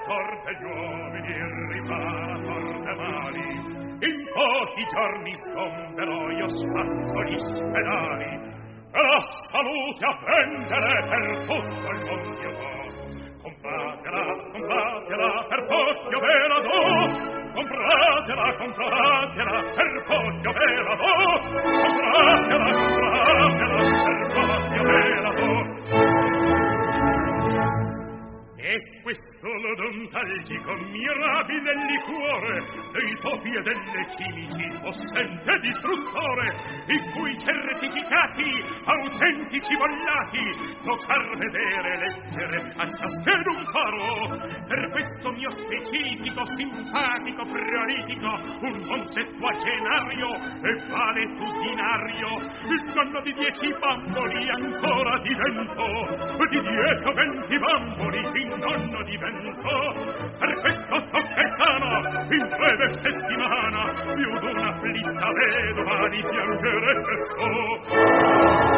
sorte gli uomini riparator de mali. In pochi giorni sgomberò io spazzo gli spedali, e la salute a prendere per tutto il mondo io do. Compratela, per poco ve la do. Compratela, per poco ve la do. Compratela, per poco ve la do. E questo l'odontalgico mirabile liquore dei topi e delle cimici possente distruttore, i cui certificati autentici bollati toccar vedere leggere a ciascun faro. Per questo mio specifico simpatico prolitico un buon settuagenario e valetudinario, il nonno di 10 bamboli ancora divento, di 10 o 20 bamboli fin nonno divento. Per questo sto sano in breve settimana più d'una afflitta vedova di piangere cessò.